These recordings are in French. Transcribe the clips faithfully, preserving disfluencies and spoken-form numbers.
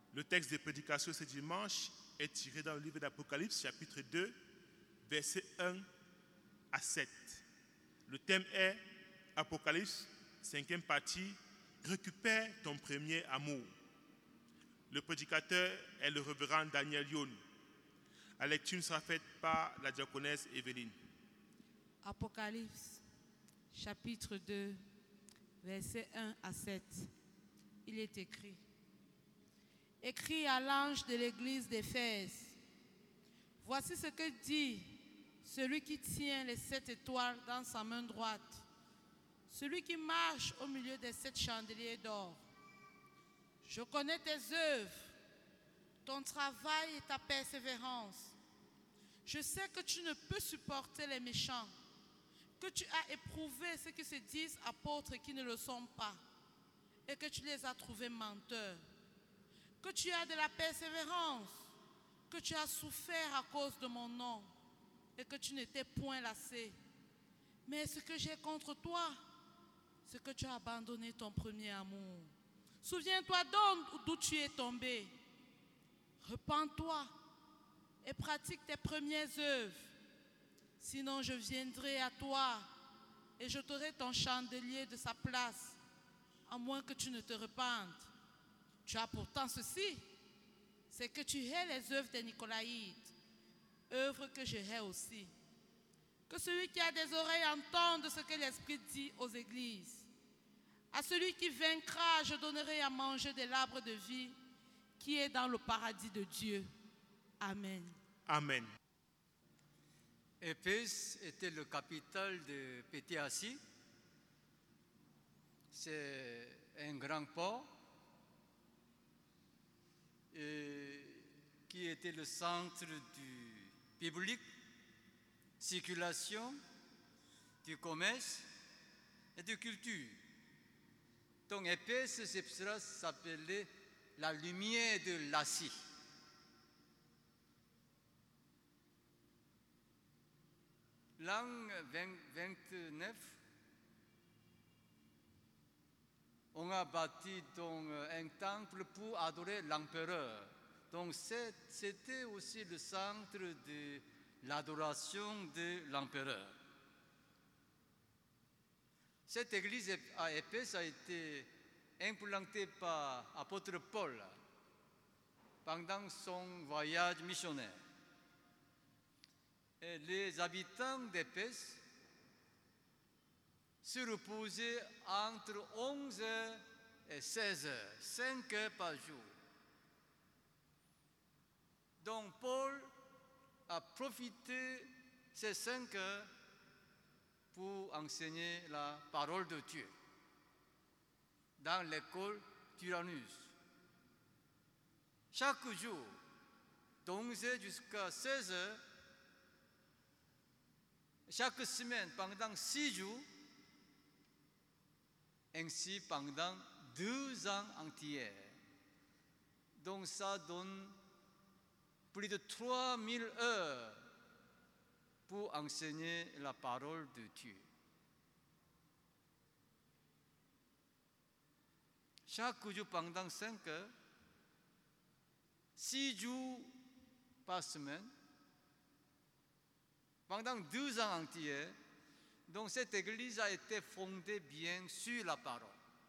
Le texte de prédication ce dimanche est tiré dans le livre d'Apocalypse, chapitre deux, versets un à sept. Le thème est Apocalypse, cinquième partie, récupère ton premier amour. Le prédicateur est le révérend Daniel Youn. La lecture sera faite par la diaconesse Evelyne. Apocalypse, chapitre deux, versets un à sept. Il est écrit: Écrit à l'ange de l'église d'Éphèse, voici ce que dit celui qui tient les sept étoiles dans sa main droite, celui qui marche au milieu des sept chandeliers d'or. Je connais tes œuvres, ton travail et ta persévérance. Je sais que tu ne peux supporter les méchants, que tu as éprouvé ceux qui se disent apôtres et qui ne le sont pas, et que tu les as trouvés menteurs, que tu as de la persévérance, que tu as souffert à cause de mon nom, et que tu n'étais point lassé. Mais ce que j'ai contre toi, c'est que tu as abandonné ton premier amour. Souviens-toi donc d'où tu es tombé. Repens-toi et pratique tes premières œuvres. Sinon je viendrai à toi et j'ôterai ton chandelier de sa place, à moins que tu ne te repentes. Tu as pourtant ceci, c'est que tu hais les œuvres des Nicolaïtes, œuvres que je hais aussi. Que celui qui a des oreilles entende ce que l'Esprit dit aux églises. À celui qui vaincra, je donnerai à manger de l'arbre de vie qui est dans le paradis de Dieu. Amen. Amen. Éphèse était le capital de Petit-Asie. C'est un grand port et qui était le centre du public, circulation, du commerce et de culture. Donc Éphèse, c'est pour cela s'appelait la lumière de l'Asie. L'an vingt-neuf, on a bâti donc un temple pour adorer l'empereur. Donc c'était aussi le centre de l'adoration de l'empereur. Cette église à Éphèse a été implantée par l'apôtre Paul pendant son voyage missionnaire. Et les habitants d'Éphèse se reposaient entre onze heures et seize heures, cinq heures par jour. Donc Paul a profité de ces cinq heures pour enseigner la parole de Dieu dans l'école Tyrannus. Chaque jour, d'onze heures jusqu'à seize heures, chaque semaine pendant six jours, ainsi pendant deux ans entiers. Donc ça donne plus de trois mille heures pour enseigner la parole de Dieu. Chaque jour pendant cinq heures, six jours par semaine, pendant deux ans entiers. Donc cette église a été fondée bien sur la parole.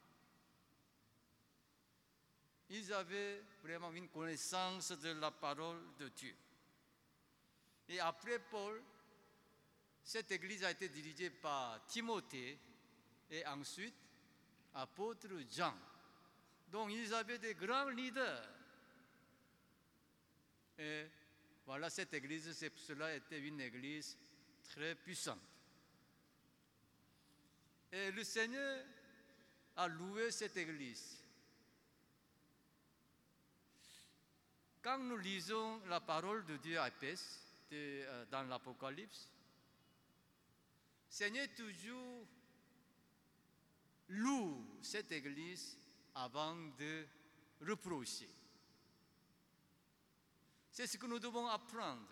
Ils avaient vraiment une connaissance de la parole de Dieu. Et après Paul, cette église a été dirigée par Timothée et ensuite apôtre Jean. Donc ils avaient des grands leaders. Et voilà, cette église, c'est pour cela était une église très puissante. Et le Seigneur a loué cette église. Quand nous lisons la parole de Dieu à Éphèse, dans l'Apocalypse, le Seigneur toujours loue cette église avant de reprocher. C'est ce que nous devons apprendre.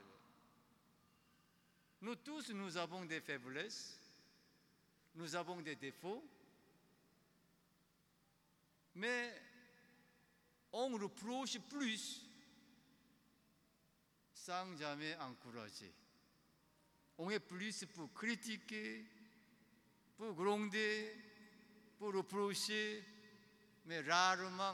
Nous tous, nous avons des faiblesses, nous avons des défauts, mais on reproche plus sans jamais encourager. On est plus pour critiquer, pour gronder, pour reprocher, mais rarement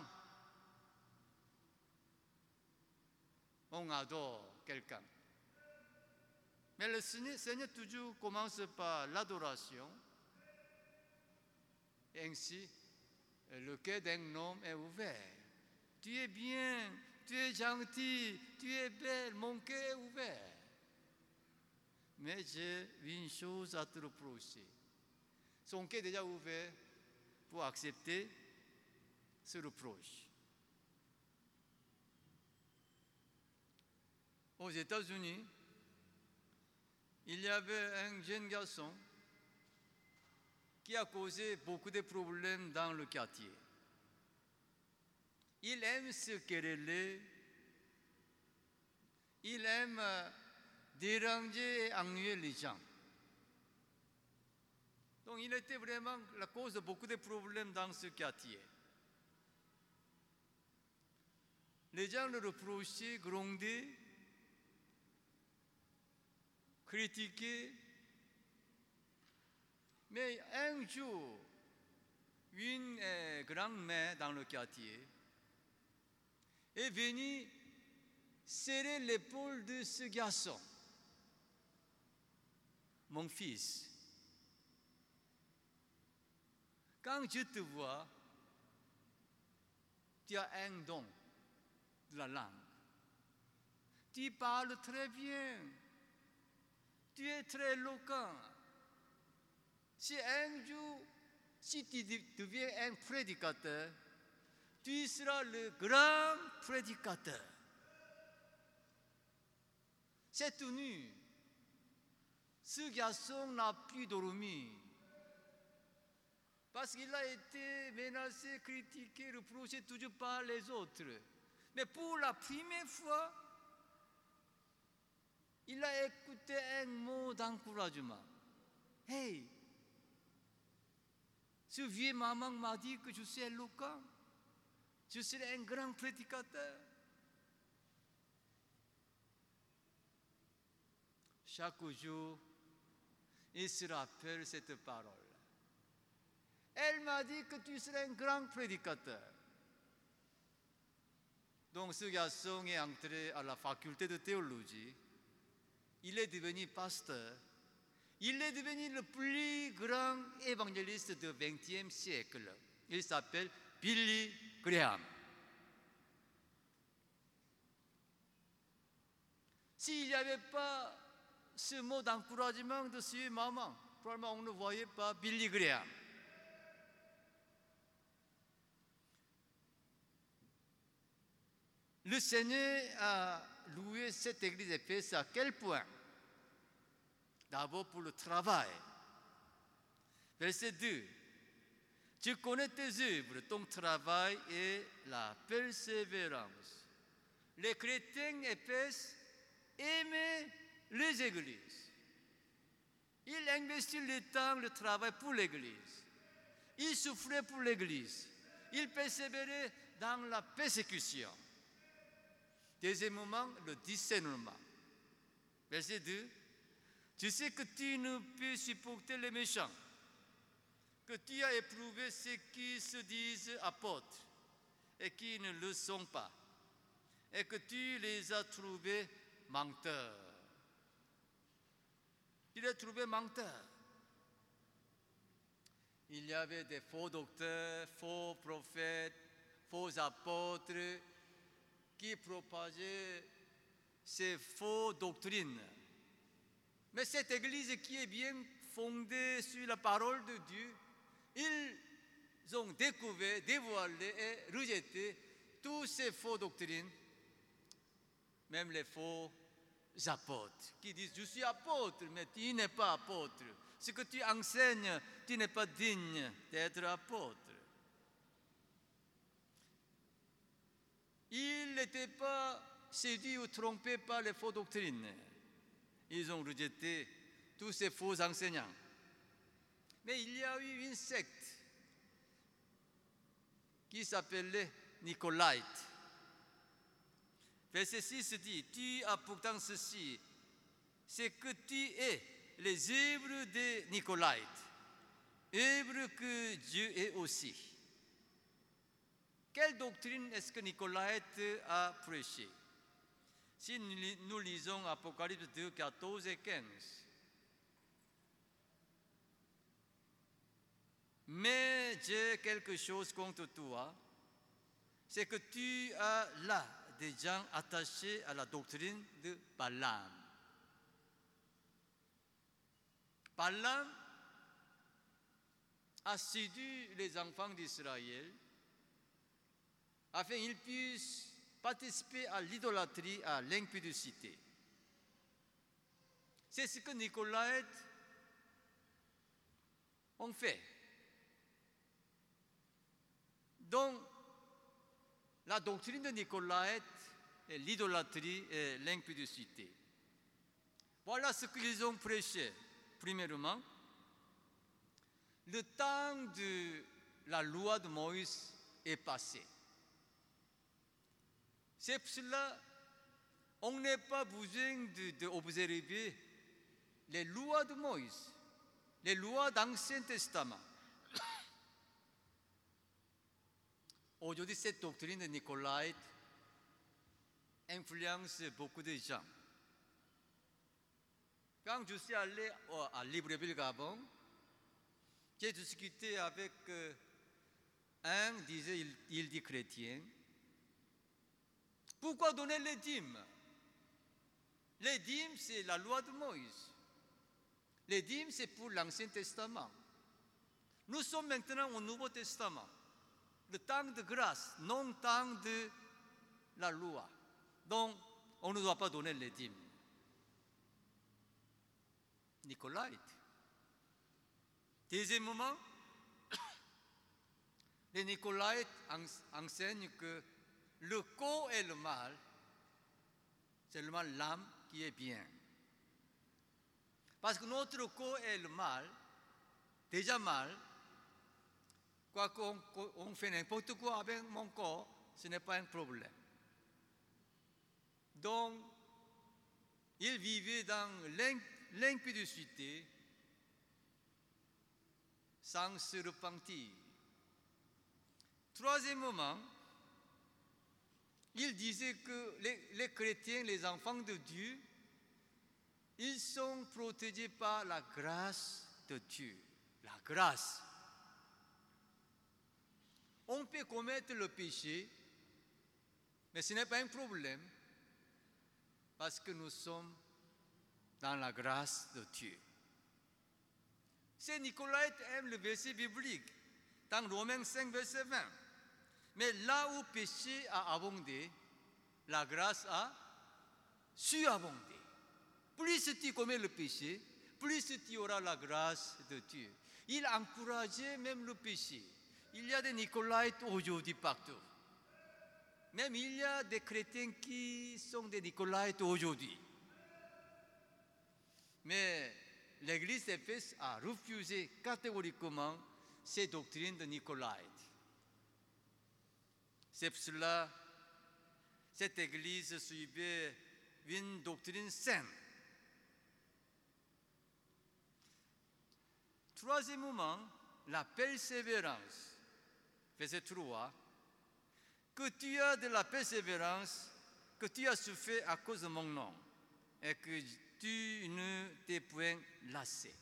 on adore quelqu'un. Mais le Seigneur toujours commence par l'adoration. Ainsi, le cœur d'un homme est ouvert. Tu es bien, tu es gentil, tu es belle, mon cœur est ouvert. Mais j'ai une chose à te reprocher. Son cœur est déjà ouvert pour accepter ce reproche. Aux États-Unis, il y avait un jeune garçon qui a causé beaucoup de problèmes dans le quartier. Il aime se quereller, il aime déranger et ennuyer les gens. Donc il était vraiment la cause de beaucoup de problèmes dans ce quartier. Les gens le reprochaient, grondaient, critiquaient. Mais un jour, une euh, grand-mère dans le quartier est venue serrer l'épaule de ce garçon. Mon fils, quand je te vois, tu as un don de la langue. Tu parles très bien. Tu es très éloquent. Si un jour, si tu deviens un prédicateur, tu seras le grand prédicateur. Cette nuit, ce garçon n'a plus dormi parce qu'il a été menacé, critiqué, reproché toujours par les autres. Mais pour la première fois, il a écouté un mot d'encouragement. Hey, ce vieux maman m'a dit que je suis éloquent, je serai un grand prédicateur. Chaque jour, il se rappelle cette parole. Elle m'a dit que tu serais un grand prédicateur. Donc ce garçon est entré à la faculté de théologie. Il est devenu pasteur. Il est devenu le plus grand évangéliste du vingtième siècle. Il s'appelle Billy Graham. S'il n'y avait pas ce mot d'encouragement de ce maman, probablement on ne voyait pas Billy Graham. Le Seigneur a loué cette église d'Éphèse à quel point? D'abord pour le travail. Verset deux. Tu connais tes œuvres, ton travail et la persévérance. Les chrétiens d'Éphèse aimaient les églises. Ils investissent le temps, le travail pour l'église. Ils souffraient pour l'église. Ils persévéraient dans la persécution. Deuxièmement, le discernement. Verset deux. Tu sais que tu ne peux supporter les méchants, que tu as éprouvé ceux qui se disent apôtres et qui ne le sont pas, et que tu les as trouvés menteurs. Tu les as trouvés menteurs. Il y avait des faux docteurs, faux prophètes, faux apôtres qui propageaient ces fausses doctrines. Mais cette église qui est bien fondée sur la parole de Dieu, ils ont découvert, dévoilé et rejeté toutes ces fausses doctrines, même les faux apôtres, qui disent « Je suis apôtre, mais tu n'es pas apôtre. Ce que tu enseignes, tu n'es pas digne d'être apôtre. » Ils n'étaient pas séduits ou trompés par les fausses doctrines. Ils ont rejeté tous ces faux enseignants. Mais il y a eu une secte qui s'appelait Nicolaïtes. Verset six dit, tu as pourtant ceci, c'est que tu es les œuvres des Nicolaïtes, œuvres que Dieu est aussi. Quelle doctrine est-ce que Nicolaïte a prêché? Si nous lisons Apocalypse deux, quatorze et quinze. Mais j'ai quelque chose contre toi, c'est que tu as là des gens attachés à la doctrine de Balaam. Balaam a séduit les enfants d'Israël afin qu'ils puissent participer à l'idolâtrie, à l'impudicité. C'est ce que Nicolaïtes ont fait. Donc, la doctrine de Nicolaïte est l'idolâtrie et l'impudicité. Voilà ce qu'ils ont prêché. Premièrement, le temps de la loi de Moïse est passé. C'est pour cela qu'on n'a pas besoin d'observer les lois de Moïse, les lois d'Ancien Testament. Aujourd'hui, cette doctrine de Nicolaïte influence beaucoup de gens. Quand je suis allé à Libreville, Gabon, j'ai discuté avec un, disait, il, il dit chrétien, pourquoi donner les dîmes? Les dîmes, c'est la loi de Moïse. Les dîmes, c'est pour l'Ancien Testament. Nous sommes maintenant au Nouveau Testament. Le temps de grâce, non le temps de la loi. Donc, on ne doit pas donner les dîmes. Nicolaïte. Deuxièmement, les Nicolaïtes enseignent que le corps et le mal, c'est seulement l'âme qui est bien. Parce que notre corps est le mal, déjà mal. Quoi qu'on on fait n'importe quoi avec mon corps, ce n'est pas un problème. Donc, ils vivaient dans l'impudicité sans se repentir. Troisièmement, ils disaient que les, les chrétiens, les enfants de Dieu, ils sont protégés par la grâce de Dieu. La grâce. On peut commettre le péché, mais ce n'est pas un problème, parce que nous sommes dans la grâce de Dieu. Ces Nicolaïtes aiment le verset biblique, dans Romains cinq, verset vingt. Mais là où le péché a abondé, la grâce a surabondé. Plus tu commets le péché, plus tu auras la grâce de Dieu. Il encourageait même le péché. Il y a des Nicolaïtes aujourd'hui partout. Même il y a des chrétiens qui sont des Nicolaïtes aujourd'hui. Mais l'Église d'Éphèse a refusé catégoriquement ces doctrines de Nicolaïtes. C'est pour cela que cette Église suivait une doctrine saine. Troisièmement, la persévérance. Verset trois, que tu as de la persévérance, que tu as souffert à cause de mon nom, et que tu ne t'es point lassé.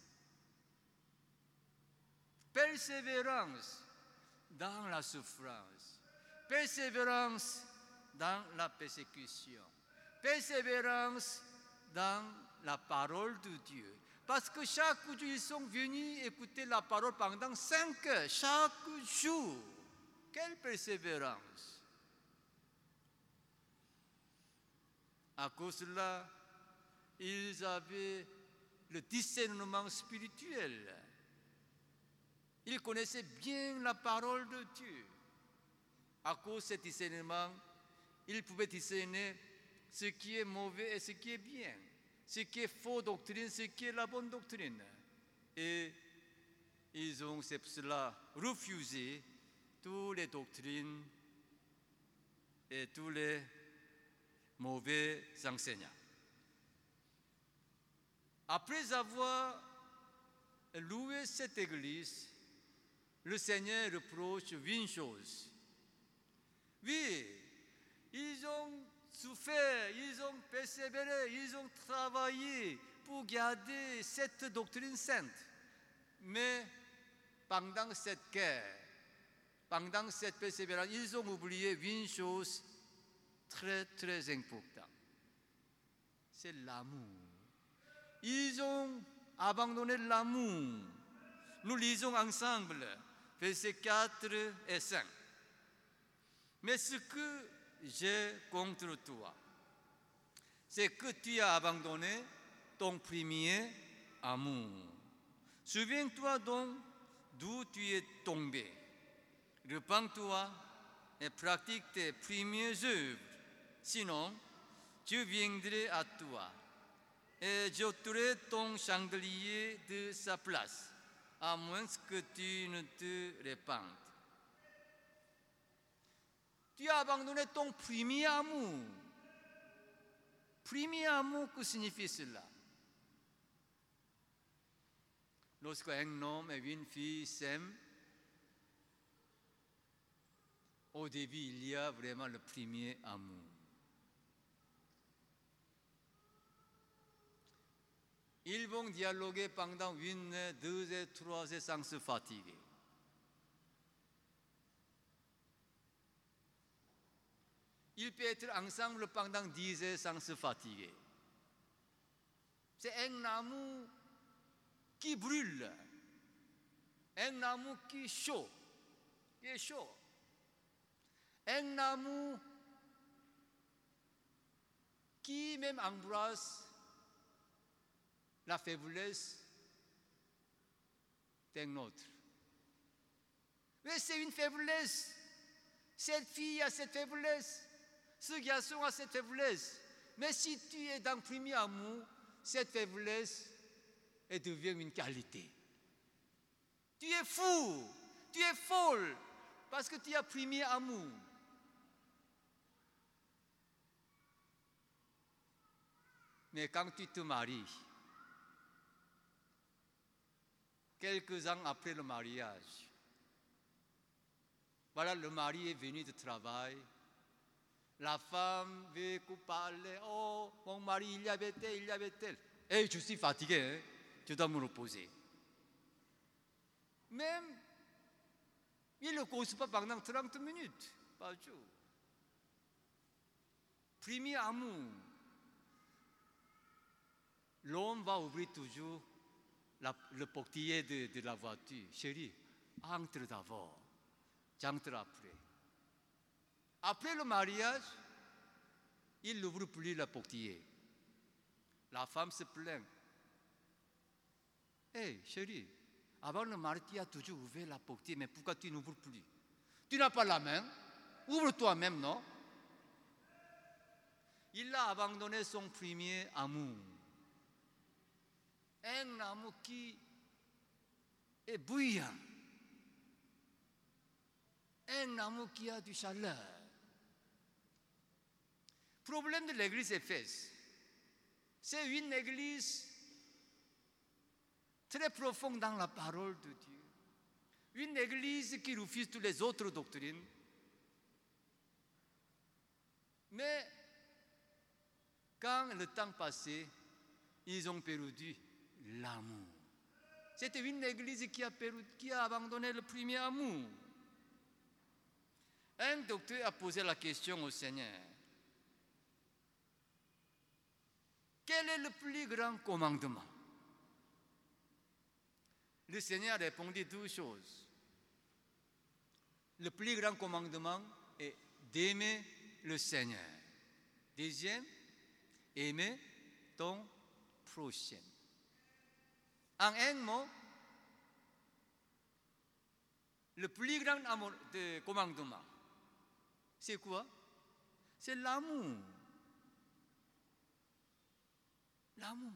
Persévérance dans la souffrance, persévérance dans la persécution, persévérance dans la parole de Dieu. Parce que chaque jour, ils sont venus écouter la parole pendant cinq heures, chaque jour. Quelle persévérance! À cause de cela, ils avaient le discernement spirituel. Ils connaissaient bien la parole de Dieu. À cause de ce discernement, ils pouvaient discerner ce qui est mauvais et ce qui est bien, ce qui est fausse doctrine, ce qui est la bonne doctrine. Et ils ont, c'est pour cela, refusé toutes les doctrines et tous les mauvais enseignants. Après avoir loué cette église, le Seigneur reproche une chose. Oui, ils ont souffert, ils ont persévéré, ils ont travaillé pour garder cette doctrine sainte. Mais pendant cette guerre, pendant cette persévérance, ils ont oublié une chose très très importante. C'est l'amour. Ils ont abandonné l'amour. Nous lisons ensemble versets quatre et cinq. Mais ce que j'ai contre toi, c'est que tu as abandonné ton premier amour. Souviens-toi donc d'où tu es tombé. Repens-toi et pratique tes premières œuvres. Sinon, je viendrai à toi et j'ôterai ton chandelier de sa place, à moins que tu ne te répandes. Tu as abandonné ton premier amour. Premier amour, que signifie cela? Lorsqu'un homme et une fille s'aiment, au début, il y a vraiment le premier amour. Ils vont dialoguer pendant une, deux et trois heures sans se fatiguer. Ils peuvent être ensemble pendant dix heures sans se fatiguer. C'est un amour qui brûle, un amour qui est chaud, qui est chaud. Un amour qui même embrasse la faiblesse d'un autre. Mais c'est une faiblesse. Cette fille a cette faiblesse. Ce garçon a cette faiblesse. Mais si tu es dans le premier amour, cette faiblesse elle devient une qualité. Tu es fou, tu es folle, parce que tu as premier amour. Mais quand tu te maries, quelques ans après le mariage, voilà, le mari est venu de travail, la femme veut parler, oh, mon mari, il y avait tel, il y avait tel. Et je suis fatigué, hein? Je dois me reposer. Même, il ne cause pas pendant trente minutes par jour. Premier amour. L'homme va ouvrir toujours la, le portier de, de la voiture. Chérie, entre d'abord, j'entre après. Après le mariage, il n'ouvre plus le portier. La femme se plaint. Hé, hey, chérie, avant le mariage, tu as toujours ouvert la portière, mais pourquoi tu n'ouvres plus? Tu n'as pas la main? Ouvre toi-même, non? Il a abandonné son premier amour. Un amour qui est bouillant. Un amour qui a du chaleur. Problème de l'église Éphèse, c'est une église très profonde dans la parole de Dieu. Une église qui refuse toutes les autres doctrines. Mais quand le temps passait, ils ont perdu l'amour. C'était une église qui a, perdu, qui a abandonné le premier amour. Un docteur a posé la question au Seigneur. Quel est le plus grand commandement? Le Seigneur a répondu deux choses. Le plus grand commandement est d'aimer le Seigneur. Deuxième, aimer ton prochain. En un mot, le plus grand amour de commandement, c'est quoi? C'est l'amour. L'amour.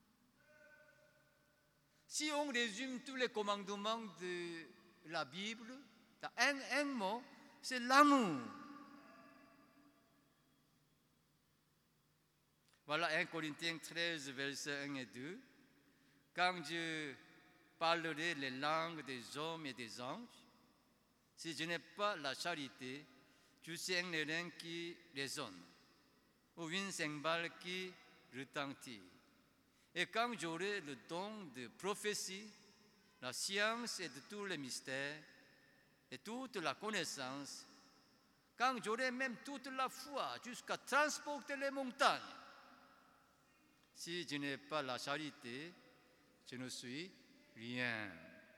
Si on résume tous les commandements de la Bible, dans un, un mot, c'est l'amour. Voilà un Corinthiens treize, versets un et deux. Quand je parlerai les langues des hommes et des anges, si je n'ai pas la charité, je suis un airain qui résonne, ou une cymbale qui retentit. Et quand j'aurai le don de prophétie, la science et de tous les mystères, et toute la connaissance, quand j'aurai même toute la foi jusqu'à transporter les montagnes, si je n'ai pas la charité, je ne suis rien.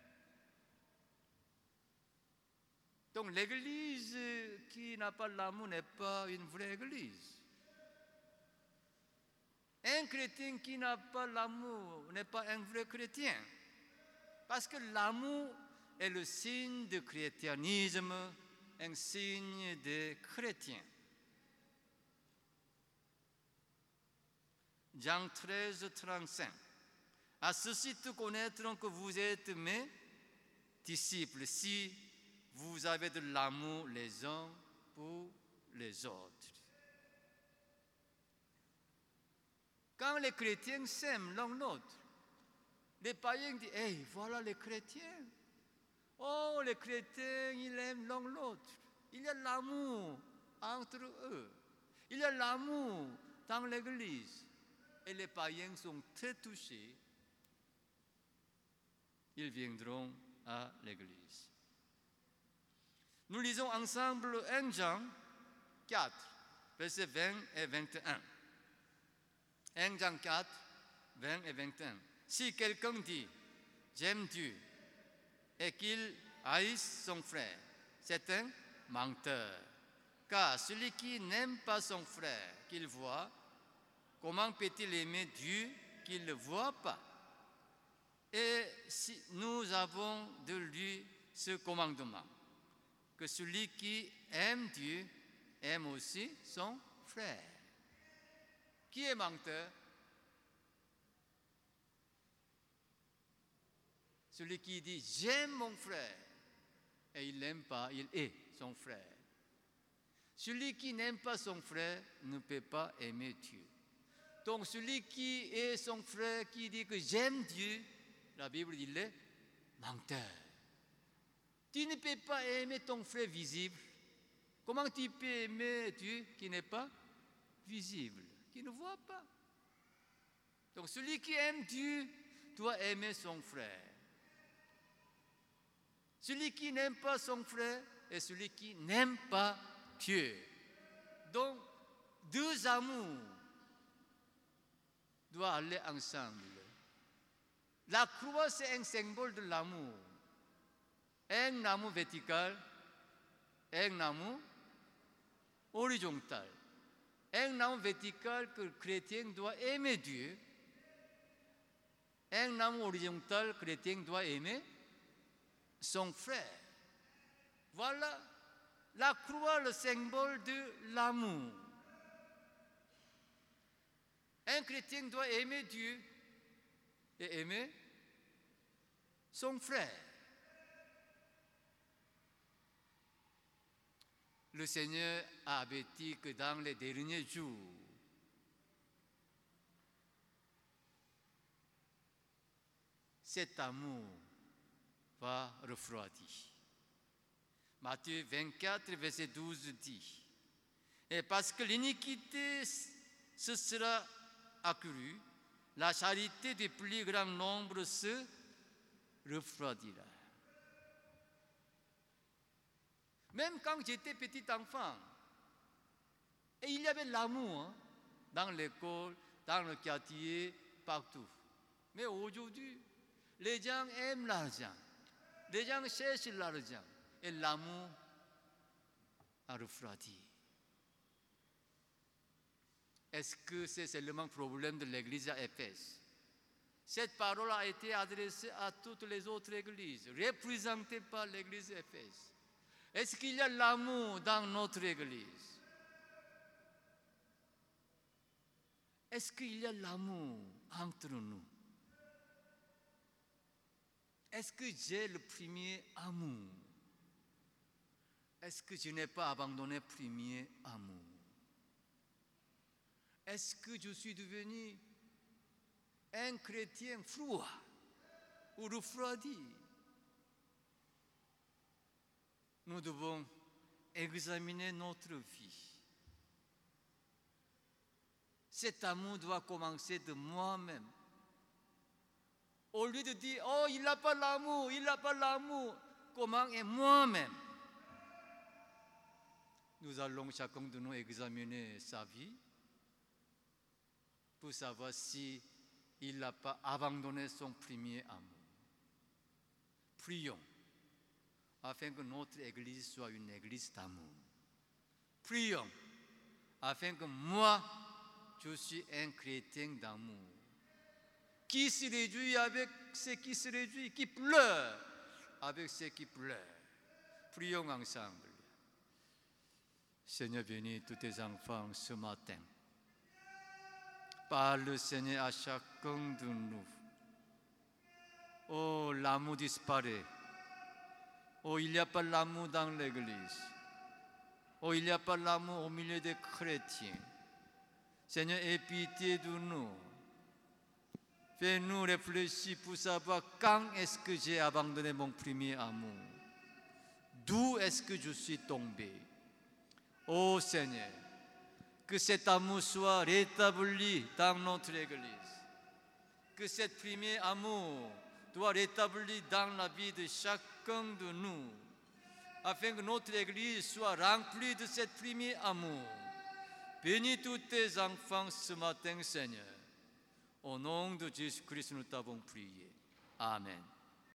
Donc l'église qui n'a pas l'amour n'est pas une vraie église. Un chrétien qui n'a pas l'amour n'est pas un vrai chrétien. Parce que l'amour est le signe du christianisme, un signe de chrétien. Jean treize, trente-cinq. À ceci tous connaîtront que vous êtes mes disciples, si vous avez de l'amour les uns pour les autres. Quand les chrétiens s'aiment l'un l'autre, les païens disent, hey, voilà les chrétiens. Oh, les chrétiens, ils aiment l'un l'autre. Il y a l'amour entre eux. Il y a l'amour dans l'église. Et les païens sont très touchés. Ils viendront à l'église. Nous lisons ensemble un Jean quatre, versets vingt et vingt et un. un Jean quatre, vingt et vingt et un. Si quelqu'un dit « J'aime Dieu » et qu'il haïsse son frère, c'est un menteur. Car celui qui n'aime pas son frère qu'il voit, comment peut-il aimer Dieu qu'il ne voit pas? Et si nous avons de lui ce commandement, que celui qui aime Dieu aime aussi son frère. Qui est menteur? Celui qui dit « j'aime mon frère » et il n'aime pas, il est son frère. Celui qui n'aime pas son frère ne peut pas aimer Dieu. Donc celui qui est son frère, qui dit que j'aime Dieu, la Bible dit il est menteur. Tu ne peux pas aimer ton frère visible. Comment tu peux aimer Dieu qui n'est pas visible, qui ne voit pas? Donc celui qui aime Dieu doit aimer son frère. Celui qui n'aime pas son frère est celui qui n'aime pas Dieu. Donc, deux amours doivent aller ensemble. La croix, c'est un symbole de l'amour. Un amour vertical, un amour horizontal. Un amour vertical que le chrétien doit aimer Dieu. Un amour horizontal, le chrétien doit aimer son frère. Voilà la croix, le symbole de l'amour. Un chrétien doit aimer Dieu et aimer son frère. Le Seigneur a averti que dans les derniers jours, cet amour va refroidir. Matthieu vingt-quatre, verset douze dit, et parce que l'iniquité se sera accrue, la charité du plus grand nombre se refroidira. Même quand j'étais petit enfant, et il y avait l'amour hein, dans l'école, dans le quartier, partout. Mais aujourd'hui, les gens aiment l'argent. Les gens cherchent l'argent. Et l'amour a refroidi. Est-ce que c'est seulement le problème de l'église à Éphèse? Cette parole a été adressée à toutes les autres églises, représentées par l'église d'Éphèse. Est-ce qu'il y a l'amour dans notre église? Est-ce qu'il y a l'amour entre nous? Est-ce que j'ai le premier amour? Est-ce que je n'ai pas abandonné le premier amour? est-ce que je suis devenu un chrétien froid ou refroidi? Nous devons examiner notre vie. Cet amour doit commencer de moi-même. Au lieu de dire, oh, il n'a pas l'amour, il n'a pas l'amour, comment est moi-même? Nous allons chacun de nous examiner sa vie pour savoir si il n'a pas abandonné son premier amour. Prions afin que notre Église soit une Église d'amour. Prions afin que moi, je suis un chrétien d'amour, qui se réjouit avec ceux qui se réjouissent, qui pleure avec ceux qui pleurent. Prions ensemble. Seigneur, bénis tous tes enfants ce matin. Parle, Seigneur, à chacun de nous. Oh, l'amour disparaît. Oh, il n'y a pas l'amour dans l'Église. Oh, il n'y a pas l'amour au milieu des chrétiens. Seigneur, aie pitié de nous. Fais-nous réfléchir pour savoir quand est-ce que j'ai abandonné mon premier amour. D'où est-ce que je suis tombé? Oh Seigneur, que cet amour soit rétabli dans notre Église. Que cet premier amour soit rétabli dans la vie de chacun de nous, afin que notre Église soit remplie de cet premier amour. Bénis tous tes enfants ce matin, Seigneur. Au nom de Jésus-Christ, nous t'avons prié. Amen.